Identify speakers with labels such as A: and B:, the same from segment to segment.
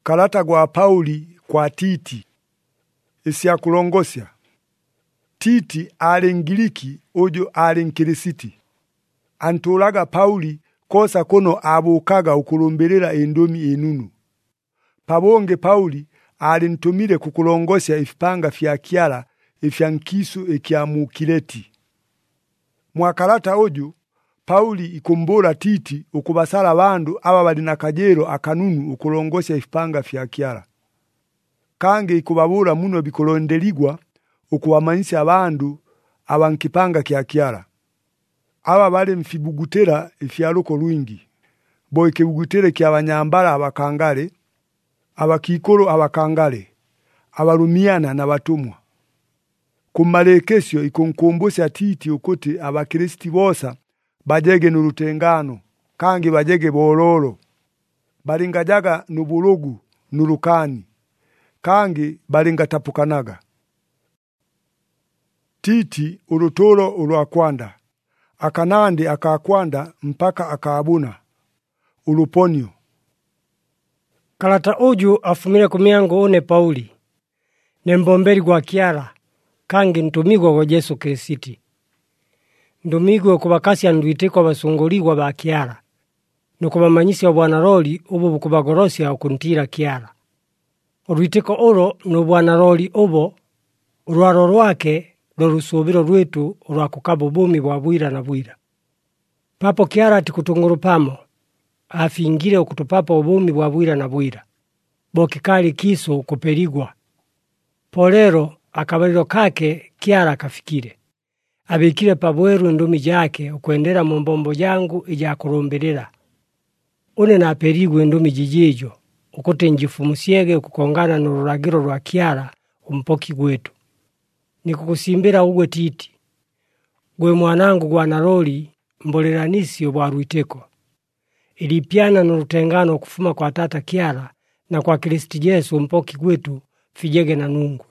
A: Kalata gwa Pauli kwa Titi. Isya kulongosya. Titi ali Ngiriki ojo ali Nkirisiti. Antulaga Pauli kosa kono abukaga ukulumbelela endomi enunu. Pabonge Pauli ali ntumile kukulongosya ifipanga fya Kyala ifya nkiso ekya mu Kireti. Mwakalata ojo Pauli ikumbola Titi ukubasala bandu aba bali na kajero akanunu ukulongosya ifipanga fya Kyala. Kange ikubabula muno bikolondeligwa ukuwamanyisya abandu abankipanga kya Kyala. Aba bali mfibugutera ifyaluko lwingi. Bo ikibugutere kya abanyambala abakangale, abakikolo abakangale, abarumiana na batumwa. Kumalekesyo ikunkumbusya Titi ukuti abakristi bosa bajege nurutengano, kangi bajege bololo. Balingajaga nubulugu nurukani, kangi balingatapukanaga. Titi urutolo ulwakwanda. Akanandi akakwanda mpaka akaabuna. Uruponyo.
B: Kalata uju afumile kumyango une Pauli. Nembomberi gwa Kyala, kangi ntumigwa kwa Yesu Krisiti. Ndumigwe kubakasya ndwitiko basunguligwa ba Kyala. Nukubamanyisya Bwana Roli ubu bukubagorosya okuntira Kyala. Urwitiko uro n'Bwana Roli ubo urwaro rwake lorusubiro rwetu urwakukaba ubumi bwa bwira na bwira. Papo Kyala tikutunguru pamo afingire okutupapa ubumi bwa bwira na bwira. Bokikali kiso kuperigwa. Polero akabaliro kake Kyala kafikire. Abikire pabweru ndumi jake ukuendera mu mbombo jangu ija kuromberera. Une na perigwe ndumi jijijo ukuti njifumusiege kukongana n'ururagiro rwa Kyala umpoki gwetu. Nikukusimbira ugwe Titi. Gwe mwanangu Bwana Roli mboleranisi obwa rwiteko. Ilipiana n'urutengano kufuma kwa tata Kyala na kwa Kristi Yesu mpoki gwetu fijege na nungu.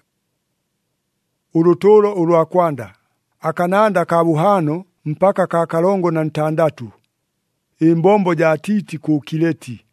A: Urutolo ulwakwanda. Akananda kabuhano mpaka kakalongo na ntandatu. Imbombo ja Titi ku Kireti.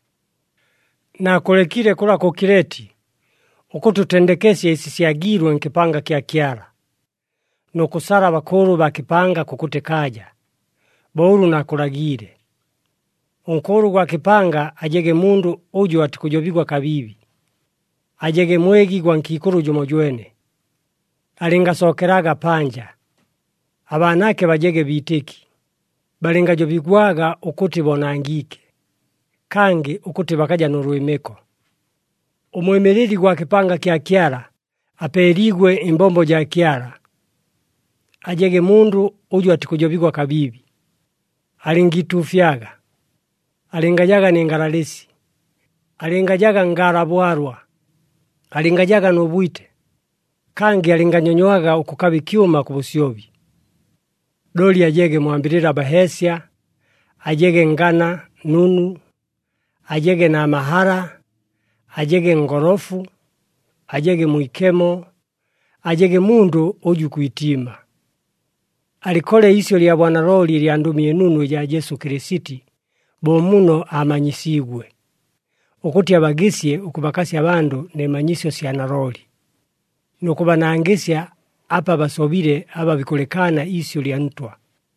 B: Na kolekire kula ku Kireti. Ukututendekesya isisiagirwe nkipanga kya Kyala. Nukusara bakuru bakipanga kukute kaja. Boulu na kulagire. Unkuru gwa kipanga ajege mundu uju atikujobigwa kabibi. Ajege mwegi gwa nkikuru jumojwene. Alingasokeraga panja. Abanake bajege bitiki. Balingajobigwaga ukuti bonangike. Kangi ukuti bakaja n'urwemeko. Umwemereri gwa kipanga kya Kyala aperigwe imbombo ja Kyala. Ajege mundu uju atikujobigwa kabibi. Alingitufyaga. Alingajaga n'ingaralesi. Alingajaga ngarabwarwa. Alingajaga n'ubwite. Kangi alinganyonywaga ukukabi kiuma kubusyobi. Doli ajege mwambirira bahesya, ajege ngana, nunu, ajege na mahara, ajege ngorofu, ajege muikemo, ajege mundu uju kuitima. Alikole isyo lya Bwana Roli lya ndumie nunu ya Yesu Krisiti, bomuno amanyisigwe. Ukuti abagisye ukubakasya bandu nemanyisyo syana Roli. Nukubanangisya apa basobire aba bikulekana isyo lya ntwa.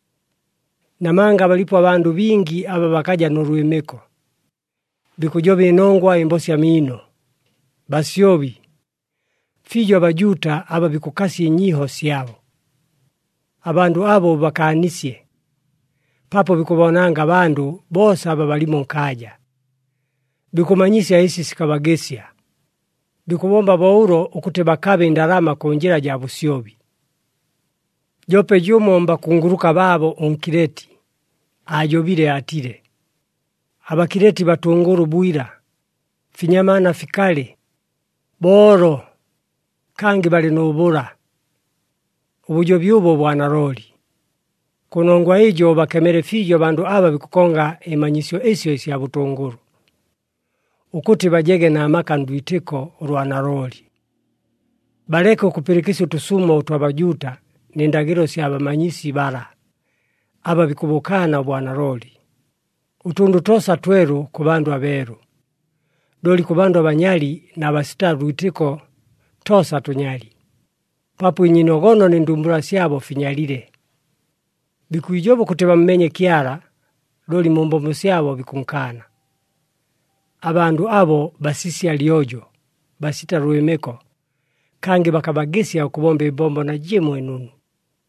B: Namanga balipo abandu bingi aba bakaja n'urwemeko. Bikujobe inongwa imbosya mino. Basyobi. Fijo abajuta aba bikukasi inyiho syabo. Abandu abo bakanisye. Papo bikubonanga abandu bosa aba balimo nkaja. Bikumanyisya isi sikabagesya. Bikubomba bouro ukuti bakabe ndarama konjera ja busyobi. Jope jumomba kunguruka babo onkireti. Ajobire atire. Abakireti batunguru bwira. Finyamana fikale. Boro. Kangi bali n'ubura. Ubujobi ubo Bwana Roli. Kunongwa ijo bakemere fijo bandu aba bikukonga emanyisyo esyo ya butunguru. Ukuti bajege na amaka ndwiteko Bwana Roli. Baleke kupirikisi utusumo utwabajuta nindagiro sya abamanyisi bara. Aba bikubukana Bwana Roli. Utundu tosa tweru ku bandu aberu. doli ku bandu abanyali na basita lwitiko tosa tunyali. Papu inyinogono ni ndumbula syabo finyalile. Bikuijobo kuti bamenye Kyala, doli mumbombo syabo bikunkana. Abandu abo basisya lyojo, basita lwemeko, kangi bakabagisya okubomba ibombo na jimu enunu.